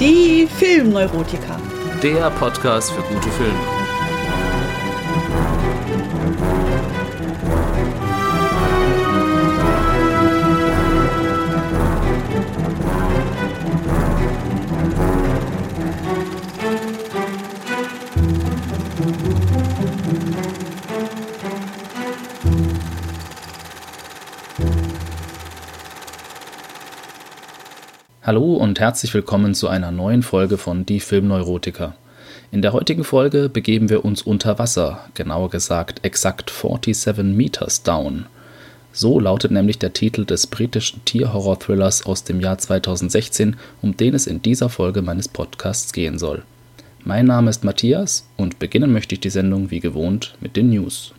Die Filmneurotiker. Der Podcast für gute Filme. Hallo und herzlich willkommen zu einer neuen Folge von Die Filmneurotiker. In der heutigen Folge begeben wir uns unter Wasser, genauer gesagt exakt 47 Meters down. So lautet nämlich der Titel des britischen Tierhorror-Thrillers aus dem Jahr 2016, um den es in dieser Folge meines Podcasts gehen soll. Mein Name ist Matthias und beginnen möchte ich die Sendung wie gewohnt mit den News.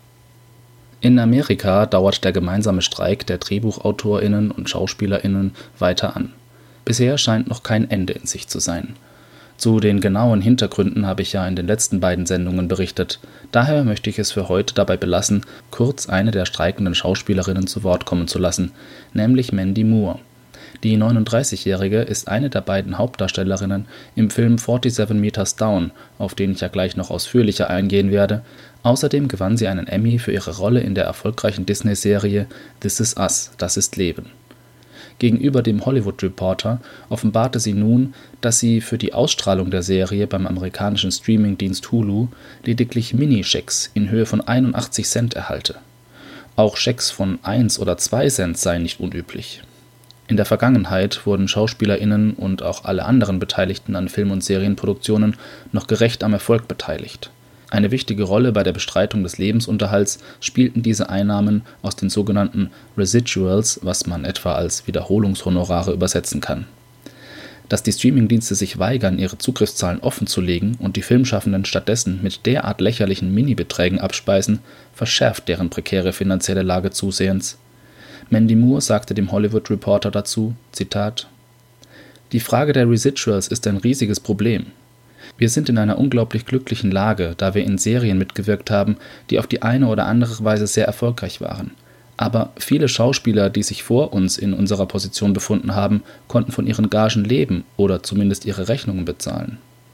In Amerika dauert der gemeinsame Streik der DrehbuchautorInnen und SchauspielerInnen weiter an. Bisher scheint noch kein Ende in Sicht zu sein. Zu den genauen Hintergründen habe ich ja in den letzten beiden Sendungen berichtet. Daher möchte ich es für heute dabei belassen, kurz eine der streikenden Schauspielerinnen zu Wort kommen zu lassen, nämlich Mandy Moore. Die 39-Jährige ist eine der beiden Hauptdarstellerinnen im Film 47 Meters Down, auf den ich ja gleich noch ausführlicher eingehen werde. Außerdem gewann sie einen Emmy für ihre Rolle in der erfolgreichen Disney-Serie This Is Us, das ist Leben. Gegenüber dem Hollywood Reporter offenbarte sie nun, dass sie für die Ausstrahlung der Serie beim amerikanischen Streamingdienst Hulu lediglich Mini-Schecks in Höhe von 81 Cent erhalte. Auch Schecks von 1 oder 2 Cent seien nicht unüblich. In der Vergangenheit wurden SchauspielerInnen und auch alle anderen Beteiligten an Film- und Serienproduktionen noch gerecht am Erfolg beteiligt. Eine wichtige Rolle bei der Bestreitung des Lebensunterhalts spielten diese Einnahmen aus den sogenannten Residuals, was man etwa als Wiederholungshonorare übersetzen kann. Dass die Streamingdienste sich weigern, ihre Zugriffszahlen offenzulegen und die Filmschaffenden stattdessen mit derart lächerlichen Mini-Beträgen abspeisen, verschärft deren prekäre finanzielle Lage zusehends. Mandy Moore sagte dem Hollywood Reporter dazu, Zitat: „Die Frage der Residuals ist ein riesiges Problem. Wir sind in einer unglaublich glücklichen Lage, da wir in Serien mitgewirkt haben, die auf die eine oder andere Weise sehr erfolgreich waren. Aber viele Schauspieler, die sich vor uns in unserer Position befunden haben, konnten von ihren Gagen leben oder zumindest ihre Rechnungen bezahlen."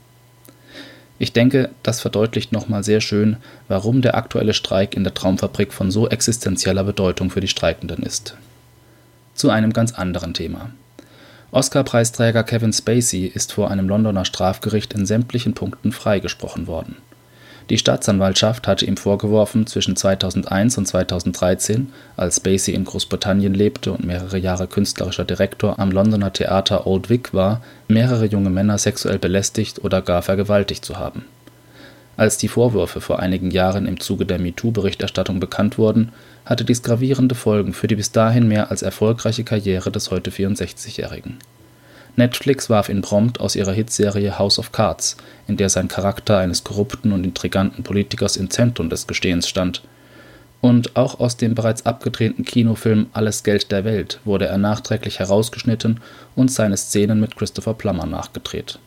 Ich denke, das verdeutlicht nochmal sehr schön, warum der aktuelle Streik in der Traumfabrik von so existenzieller Bedeutung für die Streikenden ist. Zu einem ganz anderen Thema. Oscar-Preisträger Kevin Spacey ist vor einem Londoner Strafgericht in sämtlichen Punkten freigesprochen worden. Die Staatsanwaltschaft hatte ihm vorgeworfen, zwischen 2001 und 2013, als Spacey in Großbritannien lebte und mehrere Jahre künstlerischer Direktor am Londoner Theater Old Vic war, mehrere junge Männer sexuell belästigt oder gar vergewaltigt zu haben. Als die Vorwürfe vor einigen Jahren im Zuge der MeToo-Berichterstattung bekannt wurden, hatte dies gravierende Folgen für die bis dahin mehr als erfolgreiche Karriere des heute 64-Jährigen. Netflix warf ihn prompt aus ihrer Hitserie House of Cards, in der sein Charakter eines korrupten und intriganten Politikers im Zentrum des Gestehens stand. Und auch aus dem bereits abgedrehten Kinofilm Alles Geld der Welt wurde er nachträglich herausgeschnitten und seine Szenen mit Christopher Plummer nachgedreht.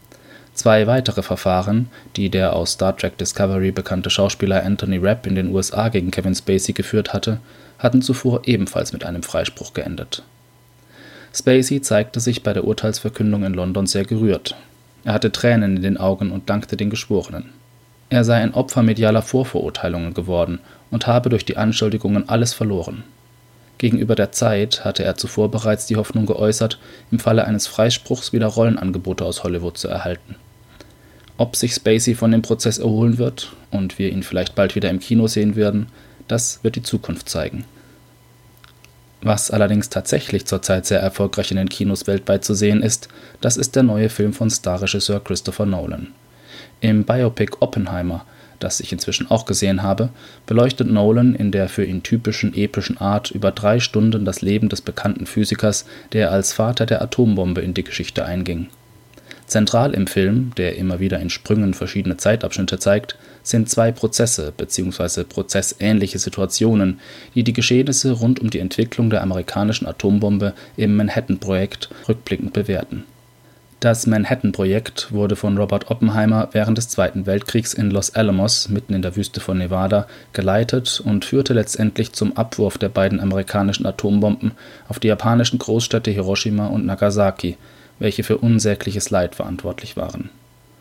2 weitere Verfahren, die der aus Star Trek Discovery bekannte Schauspieler Anthony Rapp in den USA gegen Kevin Spacey geführt hatte, hatten zuvor ebenfalls mit einem Freispruch geendet. Spacey zeigte sich bei der Urteilsverkündung in London sehr gerührt. Er hatte Tränen in den Augen und dankte den Geschworenen. Er sei ein Opfer medialer Vorverurteilungen geworden und habe durch die Anschuldigungen alles verloren. Gegenüber der Zeit hatte er zuvor bereits die Hoffnung geäußert, im Falle eines Freispruchs wieder Rollenangebote aus Hollywood zu erhalten. Ob sich Spacey von dem Prozess erholen wird und wir ihn vielleicht bald wieder im Kino sehen werden, das wird die Zukunft zeigen. Was allerdings tatsächlich zurzeit sehr erfolgreich in den Kinos weltweit zu sehen ist, das ist der neue Film von Starregisseur Christopher Nolan. Im Biopic Oppenheimer, das ich inzwischen auch gesehen habe, beleuchtet Nolan in der für ihn typischen epischen Art über 3 Stunden das Leben des bekannten Physikers, der als Vater der Atombombe in die Geschichte einging. Zentral im Film, der immer wieder in Sprüngen verschiedene Zeitabschnitte zeigt, sind 2 Prozesse bzw. prozessähnliche Situationen, die die Geschehnisse rund um die Entwicklung der amerikanischen Atombombe im Manhattan-Projekt rückblickend bewerten. Das Manhattan-Projekt wurde von Robert Oppenheimer während des Zweiten Weltkriegs in Los Alamos, mitten in der Wüste von Nevada, geleitet und führte letztendlich zum Abwurf der beiden amerikanischen Atombomben auf die japanischen Großstädte Hiroshima und Nagasaki, welche für unsägliches Leid verantwortlich waren.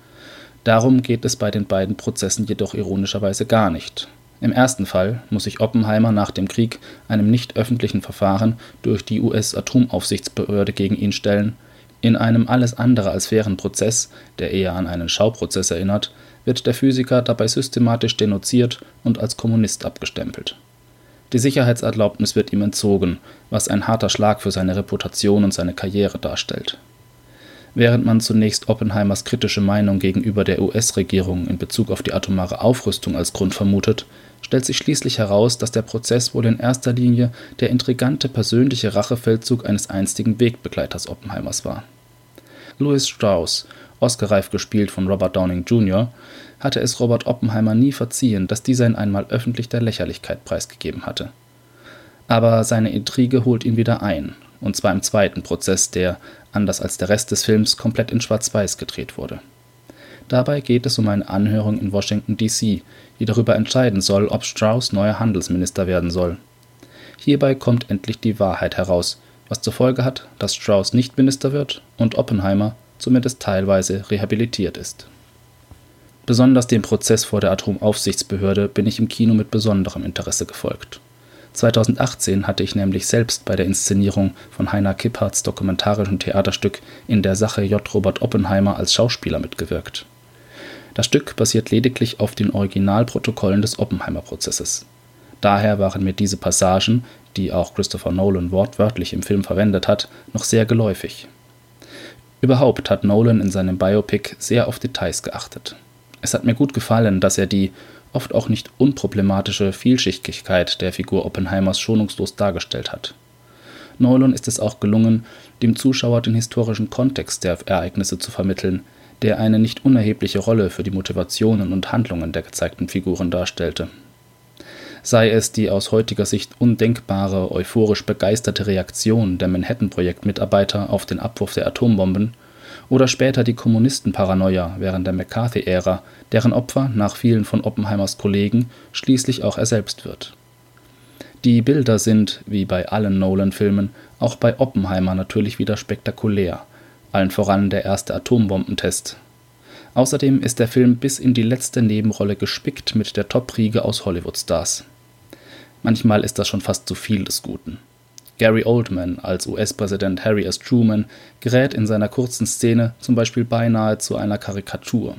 Darum geht es bei den beiden Prozessen jedoch ironischerweise gar nicht. Im ersten Fall muss sich Oppenheimer nach dem Krieg einem nicht öffentlichen Verfahren durch die US-Atomaufsichtsbehörde gegen ihn stellen. In einem alles andere als fairen Prozess, der eher an einen Schauprozess erinnert, wird der Physiker dabei systematisch denunziert und als Kommunist abgestempelt. Die Sicherheitserlaubnis wird ihm entzogen, was ein harter Schlag für seine Reputation und seine Karriere darstellt. Während man zunächst Oppenheimers kritische Meinung gegenüber der US-Regierung in Bezug auf die atomare Aufrüstung als Grund vermutet, stellt sich schließlich heraus, dass der Prozess wohl in erster Linie der intrigante persönliche Rachefeldzug eines einstigen Wegbegleiters Oppenheimers war. Louis Strauss, oscarreif gespielt von Robert Downing Jr., hatte es Robert Oppenheimer nie verziehen, dass dieser ihn einmal öffentlich der Lächerlichkeit preisgegeben hatte. Aber seine Intrige holt ihn wieder ein, und zwar im zweiten Prozess, der, anders als der Rest des Films, komplett in Schwarz-Weiß gedreht wurde. Dabei geht es um eine Anhörung in Washington D.C., die darüber entscheiden soll, ob Strauss neuer Handelsminister werden soll. Hierbei kommt endlich die Wahrheit heraus, was zur Folge hat, dass Strauss nicht Minister wird und Oppenheimer zumindest teilweise rehabilitiert ist. Besonders dem Prozess vor der Atomaufsichtsbehörde bin ich im Kino mit besonderem Interesse gefolgt. 2018 hatte ich nämlich selbst bei der Inszenierung von Heiner Kipphards dokumentarischem Theaterstück In der Sache J. Robert Oppenheimer als Schauspieler mitgewirkt. Das Stück basiert lediglich auf den Originalprotokollen des Oppenheimer-Prozesses. Daher waren mir diese Passagen, die auch Christopher Nolan wortwörtlich im Film verwendet hat, noch sehr geläufig. Überhaupt hat Nolan in seinem Biopic sehr auf Details geachtet. Es hat mir gut gefallen, dass er die oft auch nicht unproblematische Vielschichtigkeit der Figur Oppenheimers schonungslos dargestellt hat. Nolan ist es auch gelungen, dem Zuschauer den historischen Kontext der Ereignisse zu vermitteln, der eine nicht unerhebliche Rolle für die Motivationen und Handlungen der gezeigten Figuren darstellte. Sei es die aus heutiger Sicht undenkbare, euphorisch begeisterte Reaktion der Manhattan-Projekt-Mitarbeiter auf den Abwurf der Atombomben oder später die Kommunistenparanoia während der McCarthy-Ära, deren Opfer nach vielen von Oppenheimers Kollegen schließlich auch er selbst wird. Die Bilder sind, wie bei allen Nolan-Filmen, auch bei Oppenheimer natürlich wieder spektakulär, allen voran der erste Atombombentest. Außerdem ist der Film bis in die letzte Nebenrolle gespickt mit der Top-Riege aus Hollywood-Stars. Manchmal ist das schon fast zu viel des Guten. Gary Oldman als US-Präsident Harry S. Truman gerät in seiner kurzen Szene zum Beispiel beinahe zu einer Karikatur.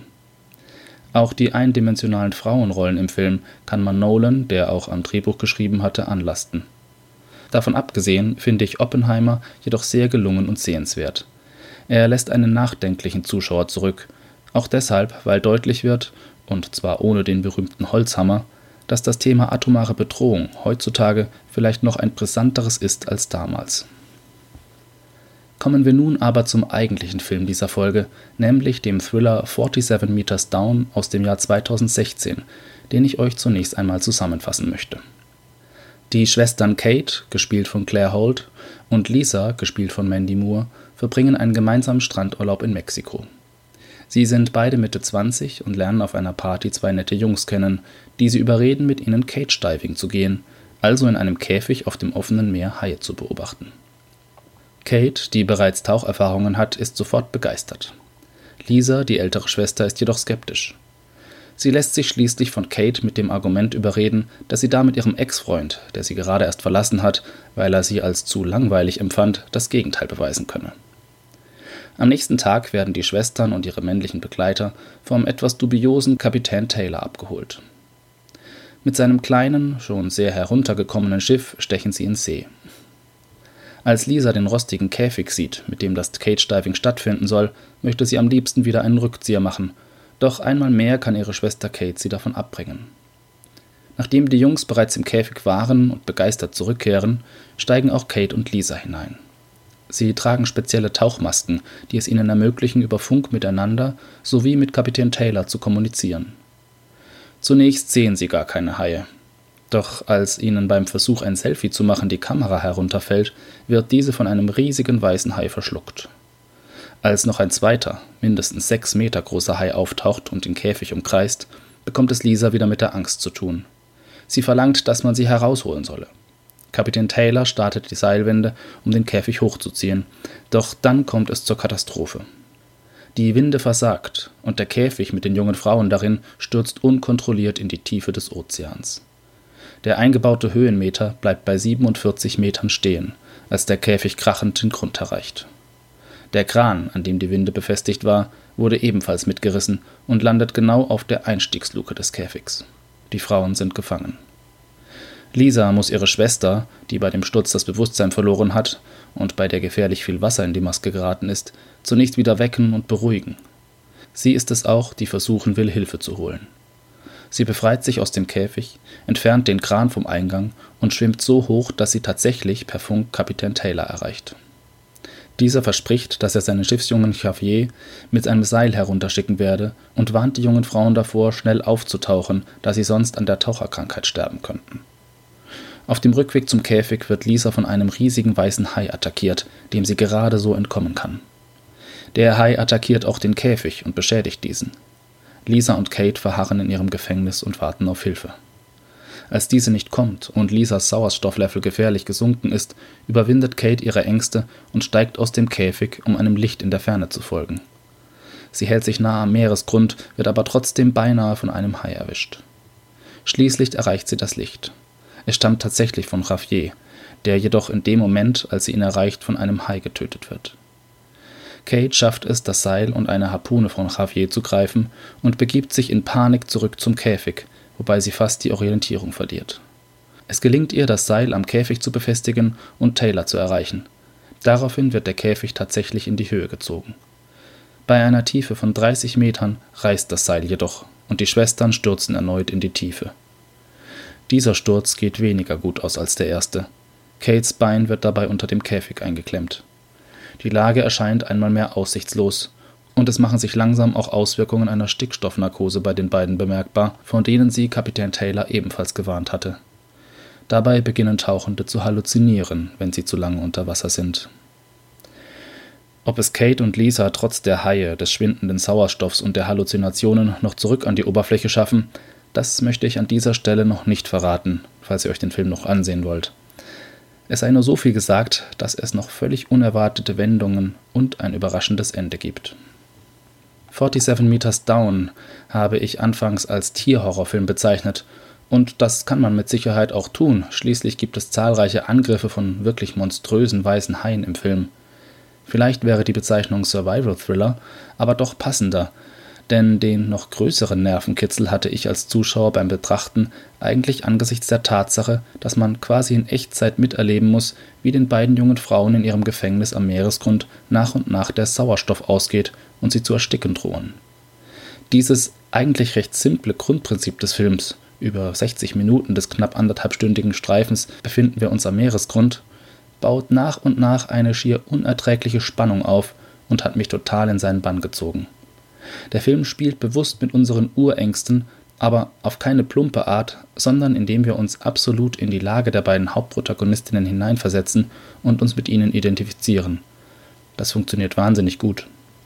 Auch die eindimensionalen Frauenrollen im Film kann man Nolan, der auch am Drehbuch geschrieben hatte, anlasten. Davon abgesehen finde ich Oppenheimer jedoch sehr gelungen und sehenswert. Er lässt einen nachdenklichen Zuschauer zurück, auch deshalb, weil deutlich wird, und zwar ohne den berühmten Holzhammer, dass das Thema atomare Bedrohung heutzutage vielleicht noch ein brisanteres ist als damals. Kommen wir nun aber zum eigentlichen Film dieser Folge, nämlich dem Thriller 47 Meters Down aus dem Jahr 2016, den ich euch zunächst einmal zusammenfassen möchte. Die Schwestern Kate, gespielt von Claire Holt, und Lisa, gespielt von Mandy Moore, verbringen einen gemeinsamen Strandurlaub in Mexiko. Sie sind beide Mitte 20 und lernen auf einer Party zwei nette Jungs kennen, die sie überreden, mit ihnen Cage-Diving zu gehen, also in einem Käfig auf dem offenen Meer Haie zu beobachten. Kate, die bereits Taucherfahrungen hat, ist sofort begeistert. Lisa, die ältere Schwester, ist jedoch skeptisch. Sie lässt sich schließlich von Kate mit dem Argument überreden, dass sie damit ihrem Ex-Freund, der sie gerade erst verlassen hat, weil er sie als zu langweilig empfand, das Gegenteil beweisen könne. Am nächsten Tag werden die Schwestern und ihre männlichen Begleiter vom etwas dubiosen Kapitän Taylor abgeholt. Mit seinem kleinen, schon sehr heruntergekommenen Schiff stechen sie in See. Als Lisa den rostigen Käfig sieht, mit dem das Cage-Diving stattfinden soll, möchte sie am liebsten wieder einen Rückzieher machen, doch einmal mehr kann ihre Schwester Kate sie davon abbringen. Nachdem die Jungs bereits im Käfig waren und begeistert zurückkehren, steigen auch Kate und Lisa hinein. Sie tragen spezielle Tauchmasken, die es ihnen ermöglichen, über Funk miteinander sowie mit Kapitän Taylor zu kommunizieren. Zunächst sehen sie gar keine Haie. Doch als ihnen beim Versuch, ein Selfie zu machen, die Kamera herunterfällt, wird diese von einem riesigen weißen Hai verschluckt. Als noch ein zweiter, mindestens 6 Meter großer Hai auftaucht und den Käfig umkreist, bekommt es Lisa wieder mit der Angst zu tun. Sie verlangt, dass man sie herausholen solle. Kapitän Taylor startet die Seilwinde, um den Käfig hochzuziehen, doch dann kommt es zur Katastrophe. Die Winde versagt und der Käfig mit den jungen Frauen darin stürzt unkontrolliert in die Tiefe des Ozeans. Der eingebaute Höhenmeter bleibt bei 47 Metern stehen, als der Käfig krachend den Grund erreicht. Der Kran, an dem die Winde befestigt war, wurde ebenfalls mitgerissen und landet genau auf der Einstiegsluke des Käfigs. Die Frauen sind gefangen. Lisa muss ihre Schwester, die bei dem Sturz das Bewusstsein verloren hat und bei der gefährlich viel Wasser in die Maske geraten ist, zunächst wieder wecken und beruhigen. Sie ist es auch, die versuchen will, Hilfe zu holen. Sie befreit sich aus dem Käfig, entfernt den Kran vom Eingang und schwimmt so hoch, dass sie tatsächlich per Funk Kapitän Taylor erreicht. Dieser verspricht, dass er seinen Schiffsjungen Xavier mit einem Seil herunterschicken werde und warnt die jungen Frauen davor, schnell aufzutauchen, da sie sonst an der Taucherkrankheit sterben könnten. Auf dem Rückweg zum Käfig wird Lisa von einem riesigen weißen Hai attackiert, dem sie gerade so entkommen kann. Der Hai attackiert auch den Käfig und beschädigt diesen. Lisa und Kate verharren in ihrem Gefängnis und warten auf Hilfe. Als diese nicht kommt und Lisas Sauerstofflevel gefährlich gesunken ist, überwindet Kate ihre Ängste und steigt aus dem Käfig, um einem Licht in der Ferne zu folgen. Sie hält sich nahe am Meeresgrund, wird aber trotzdem beinahe von einem Hai erwischt. Schließlich erreicht sie das Licht. Es stammt tatsächlich von Xavier, der jedoch in dem Moment, als sie ihn erreicht, von einem Hai getötet wird. Kate schafft es, das Seil und eine Harpune von Xavier zu greifen und begibt sich in Panik zurück zum Käfig, wobei sie fast die Orientierung verliert. Es gelingt ihr, das Seil am Käfig zu befestigen und Taylor zu erreichen. Daraufhin wird der Käfig tatsächlich in die Höhe gezogen. Bei einer Tiefe von 30 Metern reißt das Seil jedoch und die Schwestern stürzen erneut in die Tiefe. Dieser Sturz geht weniger gut aus als der erste. Kates Bein wird dabei unter dem Käfig eingeklemmt. Die Lage erscheint einmal mehr aussichtslos und es machen sich langsam auch Auswirkungen einer Stickstoffnarkose bei den beiden bemerkbar, von denen sie Kapitän Taylor ebenfalls gewarnt hatte. Dabei beginnen Tauchende zu halluzinieren, wenn sie zu lange unter Wasser sind. Ob es Kate und Lisa trotz der Haie, des schwindenden Sauerstoffs und der Halluzinationen noch zurück an die Oberfläche schaffen, das möchte ich an dieser Stelle noch nicht verraten, falls ihr euch den Film noch ansehen wollt. Es sei nur so viel gesagt, dass es noch völlig unerwartete Wendungen und ein überraschendes Ende gibt. 47 Meters Down habe ich anfangs als Tierhorrorfilm bezeichnet, und das kann man mit Sicherheit auch tun, schließlich gibt es zahlreiche Angriffe von wirklich monströsen weißen Haien im Film. Vielleicht wäre die Bezeichnung Survival Thriller aber doch passender, denn den noch größeren Nervenkitzel hatte ich als Zuschauer beim Betrachten eigentlich angesichts der Tatsache, dass man quasi in Echtzeit miterleben muss, wie den beiden jungen Frauen in ihrem Gefängnis am Meeresgrund nach und nach der Sauerstoff ausgeht und sie zu ersticken drohen. Dieses eigentlich recht simple Grundprinzip des Films, über 60 Minuten des knapp anderthalbstündigen Streifens befinden wir uns am Meeresgrund, baut nach und nach eine schier unerträgliche Spannung auf und hat mich total in seinen Bann gezogen. Der Film spielt bewusst mit unseren Urängsten, aber auf keine plumpe Art, sondern indem wir uns absolut in die Lage der beiden Hauptprotagonistinnen hineinversetzen und uns mit ihnen identifizieren. Das funktioniert wahnsinnig gut.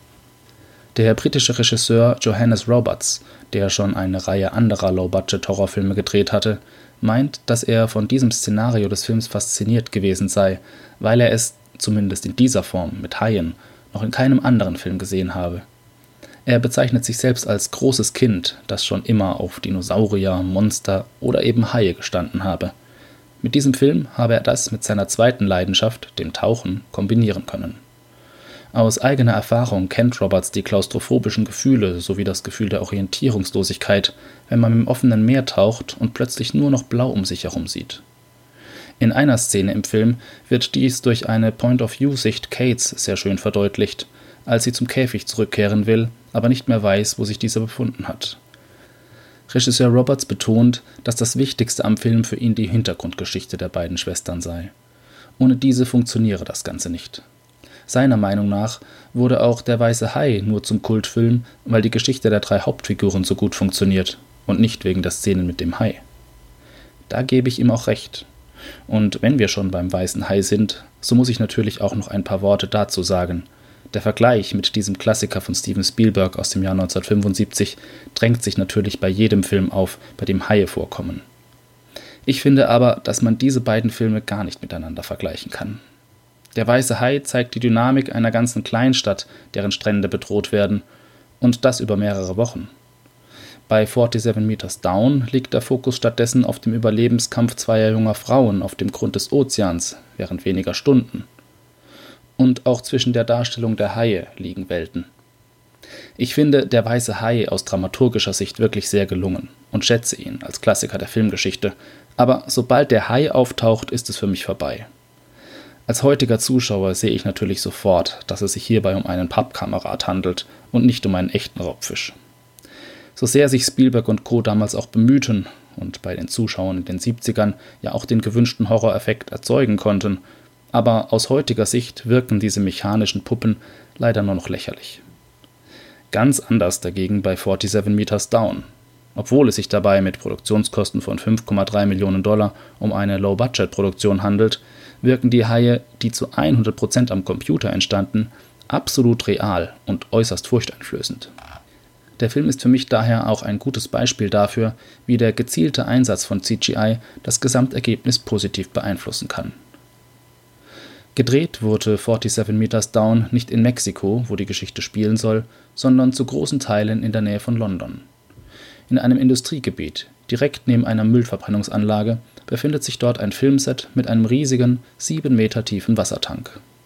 Der britische Regisseur Johannes Roberts, der schon eine Reihe anderer Low-Budget-Horrorfilme gedreht hatte, meint, dass er von diesem Szenario des Films fasziniert gewesen sei, weil er es, zumindest in dieser Form, mit Haien, noch in keinem anderen Film gesehen habe. Er bezeichnet sich selbst als großes Kind, das schon immer auf Dinosaurier, Monster oder eben Haie gestanden habe. Mit diesem Film habe er das mit seiner zweiten Leidenschaft, dem Tauchen, kombinieren können. Aus eigener Erfahrung kennt Roberts die klaustrophobischen Gefühle sowie das Gefühl der Orientierungslosigkeit, wenn man im offenen Meer taucht und plötzlich nur noch blau um sich herum sieht. In einer Szene im Film wird dies durch eine Point-of-View-Sicht Kates sehr schön verdeutlicht, als sie zum Käfig zurückkehren will, aber nicht mehr weiß, wo sich dieser befunden hat. Regisseur Roberts betont, dass das Wichtigste am Film für ihn die Hintergrundgeschichte der beiden Schwestern sei. Ohne diese funktioniere das Ganze nicht. Seiner Meinung nach wurde auch Der weiße Hai nur zum Kultfilm, weil die Geschichte der 3 Hauptfiguren so gut funktioniert und nicht wegen der Szenen mit dem Hai. Da gebe ich ihm auch recht. Und wenn wir schon beim weißen Hai sind, so muss ich natürlich auch noch ein paar Worte dazu sagen. Der Vergleich mit diesem Klassiker von Steven Spielberg aus dem Jahr 1975 drängt sich natürlich bei jedem Film auf, bei dem Haie vorkommen. Ich finde aber, dass man diese beiden Filme gar nicht miteinander vergleichen kann. Der Weiße Hai zeigt die Dynamik einer ganzen Kleinstadt, deren Strände bedroht werden, und das über mehrere Wochen. Bei 47 Meters Down liegt der Fokus stattdessen auf dem Überlebenskampf zweier junger Frauen auf dem Grund des Ozeans während weniger Stunden. Und auch zwischen der Darstellung der Haie liegen Welten. Ich finde Der Weiße Hai aus dramaturgischer Sicht wirklich sehr gelungen und schätze ihn als Klassiker der Filmgeschichte, aber sobald der Hai auftaucht, ist es für mich vorbei. Als heutiger Zuschauer sehe ich natürlich sofort, dass es sich hierbei um einen Pappkamerad handelt und nicht um einen echten Raubfisch. So sehr sich Spielberg und Co. damals auch bemühten und bei den Zuschauern in den 70ern ja auch den gewünschten Horroreffekt erzeugen konnten, aber aus heutiger Sicht wirken diese mechanischen Puppen leider nur noch lächerlich. Ganz anders dagegen bei 47 Meters Down. Obwohl es sich dabei mit Produktionskosten von $5,3 Millionen um eine Low-Budget-Produktion handelt, wirken die Haie, die zu 100% am Computer entstanden, absolut real und äußerst furchteinflößend. Der Film ist für mich daher auch ein gutes Beispiel dafür, wie der gezielte Einsatz von CGI das Gesamtergebnis positiv beeinflussen kann. Gedreht wurde 47 Meters Down nicht in Mexiko, wo die Geschichte spielen soll, sondern zu großen Teilen in der Nähe von London. In einem Industriegebiet, direkt neben einer Müllverbrennungsanlage, befindet sich dort ein Filmset mit einem riesigen, 7 Meter tiefen Wassertank.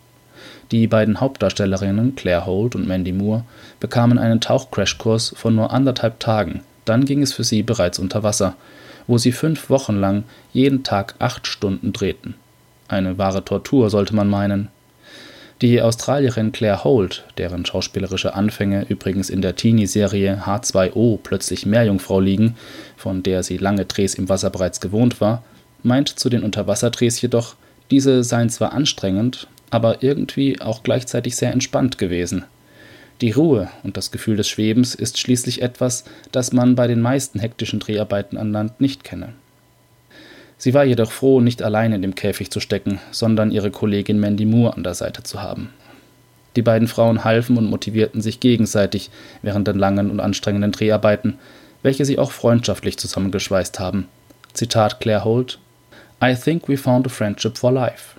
Die beiden Hauptdarstellerinnen, Claire Holt und Mandy Moore, bekamen einen Tauchcrashkurs von nur 1,5 Tagen, dann ging es für sie bereits unter Wasser, wo sie 5 Wochen lang jeden Tag 8 Stunden drehten. Eine wahre Tortur, sollte man meinen. Die Australierin Claire Holt, deren schauspielerische Anfänge übrigens in der Teenie-Serie H2O plötzlich Meerjungfrau liegen, von der sie lange Drehs im Wasser bereits gewohnt war, meint zu den Unterwasserdrehs jedoch, diese seien zwar anstrengend, aber irgendwie auch gleichzeitig sehr entspannt gewesen. Die Ruhe und das Gefühl des Schwebens ist schließlich etwas, das man bei den meisten hektischen Dreharbeiten an Land nicht kenne. Sie war jedoch froh, nicht allein in dem Käfig zu stecken, sondern ihre Kollegin Mandy Moore an der Seite zu haben. Die beiden Frauen halfen und motivierten sich gegenseitig während der langen und anstrengenden Dreharbeiten, welche sie auch freundschaftlich zusammengeschweißt haben. Zitat Claire Holt: "I think we found a friendship for life."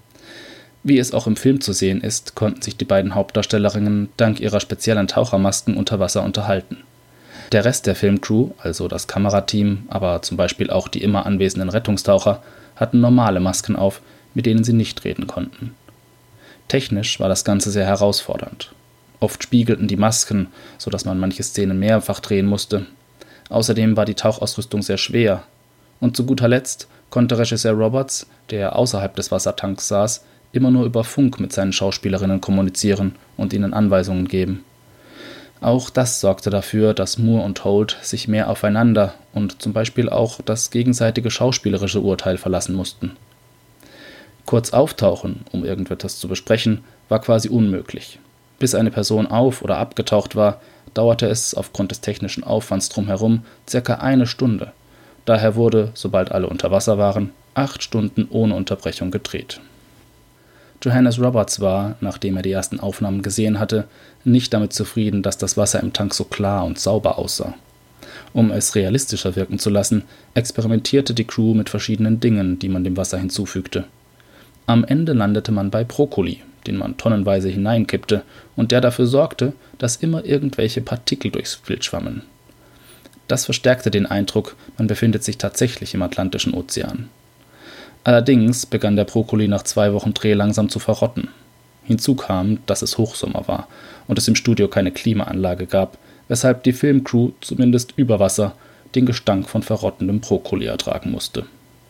Wie es auch im Film zu sehen ist, konnten sich die beiden Hauptdarstellerinnen dank ihrer speziellen Tauchermasken unter Wasser unterhalten. Der Rest der Filmcrew, also das Kamerateam, aber zum Beispiel auch die immer anwesenden Rettungstaucher, hatten normale Masken auf, mit denen sie nicht reden konnten. Technisch war das Ganze sehr herausfordernd. Oft spiegelten die Masken, sodass man manche Szenen mehrfach drehen musste. Außerdem war die Tauchausrüstung sehr schwer. Und zu guter Letzt konnte Regisseur Roberts, der außerhalb des Wassertanks saß, immer nur über Funk mit seinen Schauspielerinnen kommunizieren und ihnen Anweisungen geben. Auch das sorgte dafür, dass Moore und Holt sich mehr aufeinander und zum Beispiel auch das gegenseitige schauspielerische Urteil verlassen mussten. Kurz auftauchen, um irgendetwas zu besprechen, war quasi unmöglich. Bis eine Person auf- oder abgetaucht war, dauerte es aufgrund des technischen Aufwands drumherum ca. 1 Stunde. Daher wurde, sobald alle unter Wasser waren, 8 Stunden ohne Unterbrechung gedreht. Johannes Roberts war, nachdem er die ersten Aufnahmen gesehen hatte, nicht damit zufrieden, dass das Wasser im Tank so klar und sauber aussah. Um es realistischer wirken zu lassen, experimentierte die Crew mit verschiedenen Dingen, die man dem Wasser hinzufügte. Am Ende landete man bei Brokkoli, den man tonnenweise hineinkippte und der dafür sorgte, dass immer irgendwelche Partikel durchs Bild schwammen. Das verstärkte den Eindruck, man befindet sich tatsächlich im Atlantischen Ozean. Allerdings begann der Brokkoli nach 2 Wochen Dreh langsam zu verrotten. Hinzu kam, dass es Hochsommer war und es im Studio keine Klimaanlage gab, weshalb die Filmcrew zumindest über Wasser den Gestank von verrottendem Brokkoli ertragen musste.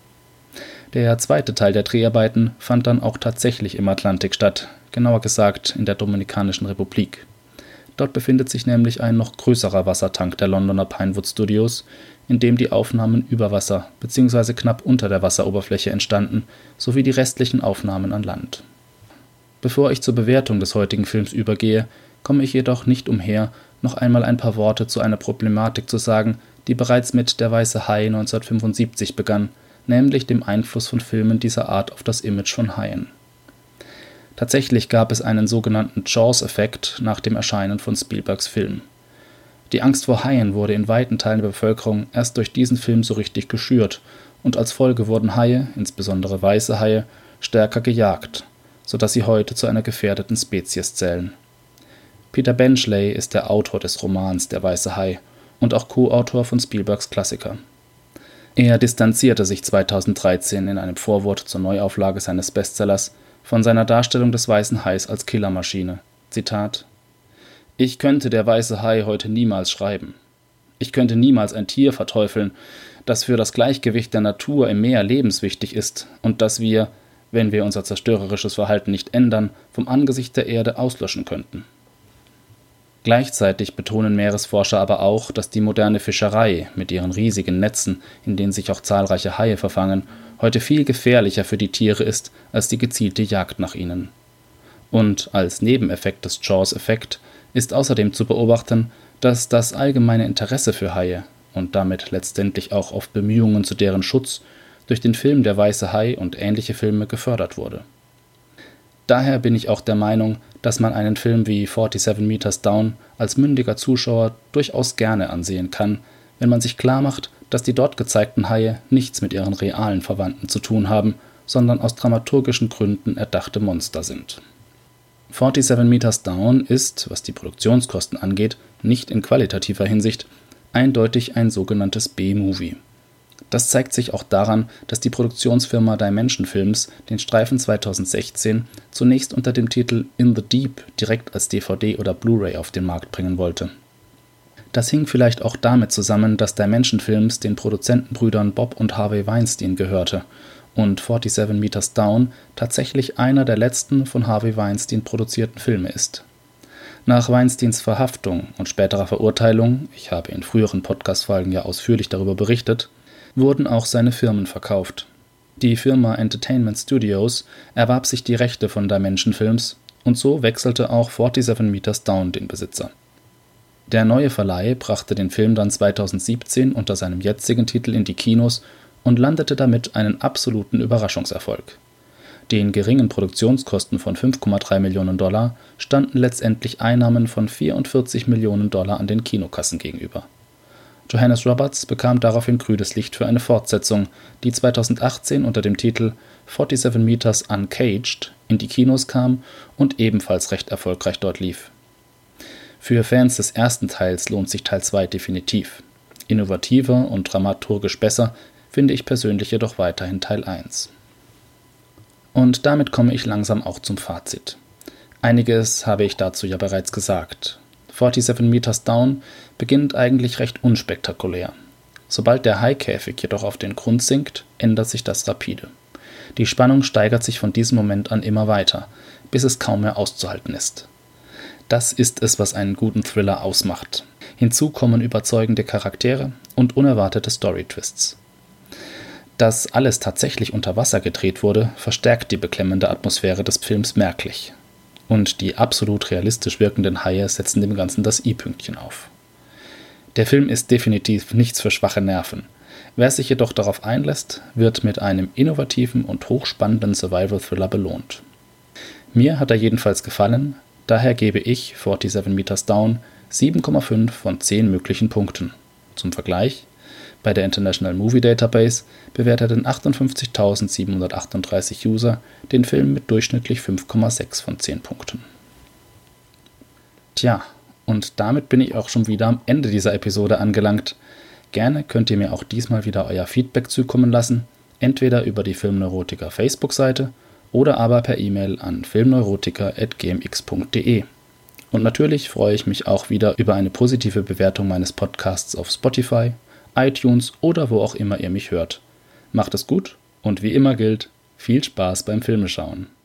Der zweite Teil der Dreharbeiten fand dann auch tatsächlich im Atlantik statt, genauer gesagt in der Dominikanischen Republik. Dort befindet sich nämlich ein noch größerer Wassertank der Londoner Pinewood Studios, in dem die Aufnahmen über Wasser bzw. knapp unter der Wasseroberfläche entstanden, sowie die restlichen Aufnahmen an Land. Bevor ich zur Bewertung des heutigen Films übergehe, komme ich jedoch nicht umher, noch einmal ein paar Worte zu einer Problematik zu sagen, die bereits mit Der Weiße Hai 1975 begann, nämlich dem Einfluss von Filmen dieser Art auf das Image von Haien. Tatsächlich gab es einen sogenannten Jaws-Effekt nach dem Erscheinen von Spielbergs Film. Die Angst vor Haien wurde in weiten Teilen der Bevölkerung erst durch diesen Film so richtig geschürt, und als Folge wurden Haie, insbesondere weiße Haie, stärker gejagt, sodass sie heute zu einer gefährdeten Spezies zählen. Peter Benchley ist der Autor des Romans Der weiße Hai und auch Co-Autor von Spielbergs Klassiker. Er distanzierte sich 2013 in einem Vorwort zur Neuauflage seines Bestsellers von seiner Darstellung des weißen Hais als Killermaschine. Zitat: »Ich könnte Der weiße Hai heute niemals schreiben. Ich könnte niemals ein Tier verteufeln, das für das Gleichgewicht der Natur im Meer lebenswichtig ist und das wir, wenn wir unser zerstörerisches Verhalten nicht ändern, vom Angesicht der Erde auslöschen könnten.« Gleichzeitig betonen Meeresforscher aber auch, dass die moderne Fischerei mit ihren riesigen Netzen, in denen sich auch zahlreiche Haie verfangen, heute viel gefährlicher für die Tiere ist als die gezielte Jagd nach ihnen. Und als Nebeneffekt des Jaws-Effekt ist außerdem zu beobachten, dass das allgemeine Interesse für Haie und damit letztendlich auch oft Bemühungen zu deren Schutz durch den Film Der weiße Hai und ähnliche Filme gefördert wurde. Daher bin ich auch der Meinung, dass man einen Film wie 47 Meters Down als mündiger Zuschauer durchaus gerne ansehen kann, wenn man sich klarmacht, dass die dort gezeigten Haie nichts mit ihren realen Verwandten zu tun haben, sondern aus dramaturgischen Gründen erdachte Monster sind. 47 Meters Down ist, was die Produktionskosten angeht, nicht in qualitativer Hinsicht, eindeutig ein sogenanntes B-Movie. Das zeigt sich auch daran, dass die Produktionsfirma Dimension Films den Streifen 2016 zunächst unter dem Titel In the Deep direkt als DVD oder Blu-ray auf den Markt bringen wollte. Das hing vielleicht auch damit zusammen, dass Dimension Films den Produzentenbrüdern Bob und Harvey Weinstein gehörte und 47 Meters Down tatsächlich einer der letzten von Harvey Weinstein produzierten Filme ist. Nach Weinsteins Verhaftung und späterer Verurteilung, ich habe in früheren Podcast-Folgen ja ausführlich darüber berichtet, wurden auch seine Firmen verkauft. Die Firma Entertainment Studios erwarb sich die Rechte von Dimension Films und so wechselte auch 47 Meters Down den Besitzer. Der neue Verleih brachte den Film dann 2017 unter seinem jetzigen Titel in die Kinos und landete damit einen absoluten Überraschungserfolg. Den geringen Produktionskosten von $5,3 Millionen standen letztendlich Einnahmen von $44 Millionen an den Kinokassen gegenüber. Johannes Roberts bekam daraufhin grünes Licht für eine Fortsetzung, die 2018 unter dem Titel 47 Meters Uncaged in die Kinos kam und ebenfalls recht erfolgreich dort lief. Für Fans des ersten Teils lohnt sich Teil 2 definitiv. Innovativer und dramaturgisch besser finde ich persönlich jedoch weiterhin Teil 1. Und damit komme ich langsam auch zum Fazit. Einiges habe ich dazu ja bereits gesagt. 47 Meters Down beginnt eigentlich recht unspektakulär. Sobald der Haikäfig jedoch auf den Grund sinkt, ändert sich das rapide. Die Spannung steigert sich von diesem Moment an immer weiter, bis es kaum mehr auszuhalten ist. Das ist es, was einen guten Thriller ausmacht. Hinzu kommen überzeugende Charaktere und unerwartete Storytwists. Dass alles tatsächlich unter Wasser gedreht wurde, verstärkt die beklemmende Atmosphäre des Films merklich. Und die absolut realistisch wirkenden Haie setzen dem Ganzen das i-Pünktchen auf. Der Film ist definitiv nichts für schwache Nerven. Wer sich jedoch darauf einlässt, wird mit einem innovativen und hochspannenden Survival-Thriller belohnt. Mir hat er jedenfalls gefallen, daher gebe ich 47 Meters Down 7,5 von 10 möglichen Punkten. Zum Vergleich: Bei der International Movie Database bewerteten 58.738 User den Film mit durchschnittlich 5,6 von 10 Punkten. Tja, und damit bin ich auch schon wieder am Ende dieser Episode angelangt. Gerne könnt ihr mir auch diesmal wieder euer Feedback zukommen lassen, entweder über die Filmneurotiker Facebook-Seite oder aber per E-Mail an filmneurotiker@gmx.de. Und natürlich freue ich mich auch wieder über eine positive Bewertung meines Podcasts auf Spotify, iTunes oder wo auch immer ihr mich hört. Macht es gut und wie immer gilt, viel Spaß beim Filmeschauen.